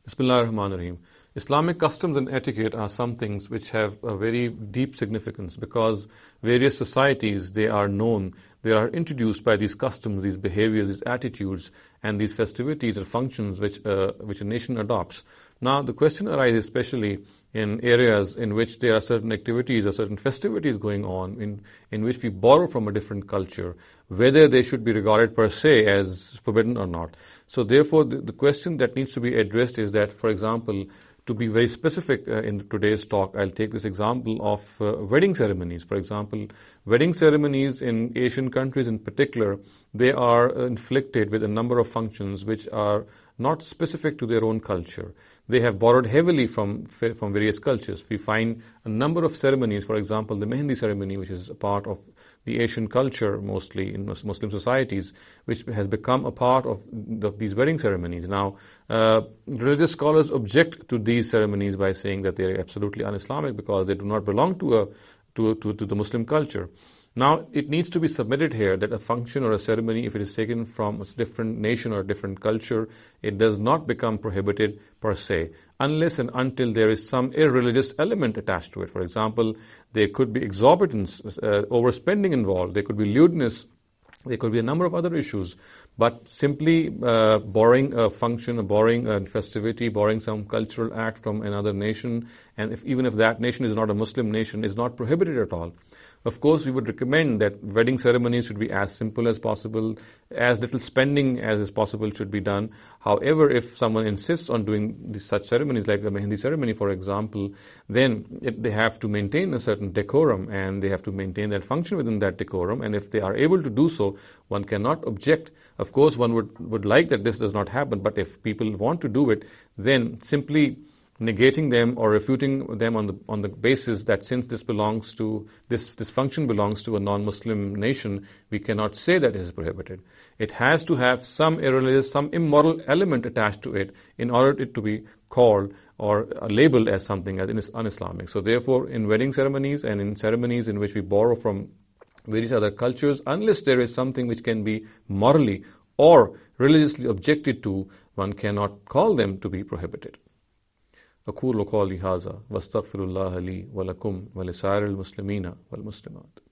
Bismillah ar-Rahman ar-Rahim. Islamic customs and etiquette are some things which have a very deep significance because various societies, they are known, they are introduced by these customs, these behaviors, these attitudes, and these festivities or functions which a nation adopts. Now, the question arises especially in areas in which there are certain activities or certain festivities going on in which we borrow from a different culture, whether they should be regarded per se as forbidden or not. So therefore, the question that needs to be addressed is that, for example, to be very specific in today's talk, I'll take this example of wedding ceremonies. For example, wedding ceremonies in Asian countries in particular, they are inflicted with a number of functions which are not specific to their own culture. They have borrowed heavily from various cultures. We find a number of ceremonies, for example, the Mehndi ceremony, which is a part of the Asian culture, mostly in Muslim societies, which has become a part of these wedding ceremonies. Now, religious scholars object to these ceremonies by saying that they are absolutely un-Islamic because they do not belong to the Muslim culture. Now, it needs to be submitted here that a function or a ceremony, if it is taken from a different nation or a different culture, it does not become prohibited per se, unless and until there is some irreligious element attached to it. For example, there could be exorbitance, overspending involved, there could be lewdness, there could be a number of other issues. But simply borrowing a function, borrowing a festivity, borrowing some cultural act from another nation, and even if that nation is not a Muslim nation, is not prohibited at all. Of course, we would recommend that wedding ceremonies should be as simple as possible, as little spending as is possible should be done. However, if someone insists on doing such ceremonies like the Mehndi ceremony, for example, then they have to maintain a certain decorum and they have to maintain that function within that decorum. And if they are able to do so, one cannot object. Of course, one would like that this does not happen, but if people want to do it, then simply negating them or refuting them on the basis that since this function belongs to a non-Muslim nation, we cannot say that it is prohibited. It has to have some irreligious, some immoral element attached to it in order it to be called or labeled as something as un-Islamic. So therefore, in wedding ceremonies and in ceremonies in which we borrow from various other cultures, unless there is something which can be morally or religiously objected to, one cannot call them to be prohibited. أقول قولي هذا واستغفر الله لي ولكم ولسائر المسلمين والمسلمات.